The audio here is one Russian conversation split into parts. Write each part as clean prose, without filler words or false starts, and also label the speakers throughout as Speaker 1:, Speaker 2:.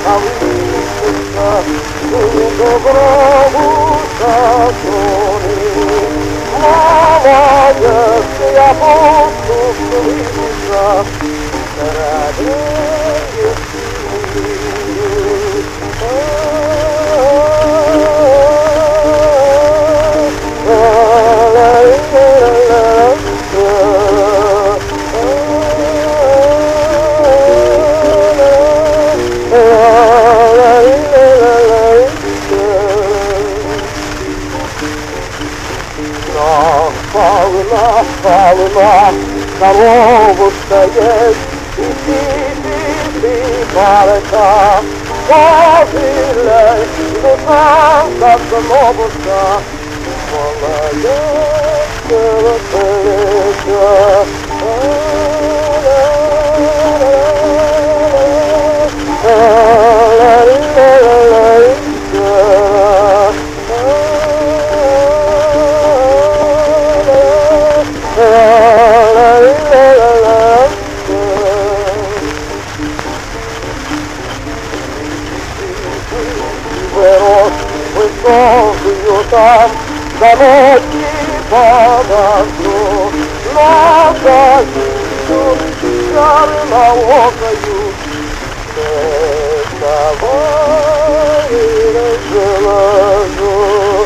Speaker 1: а выпустка, и доброму сатуни. Молодец, я буду слышать, родные Павла, коровушка есть, и ты, парка, пожалей, душа, как глобуска, молодец, красавица. Высокую там, за ночи подожду, на защиту черноокою. Давай разложу.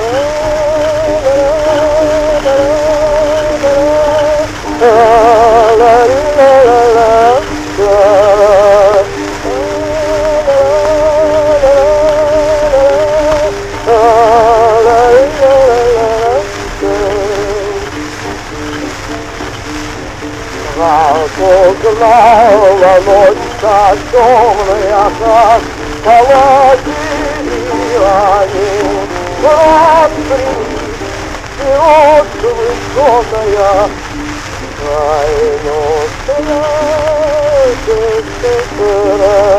Speaker 1: Погнала ночь так темная, как холодили они. Распри, вперед высокая, тайну страшит.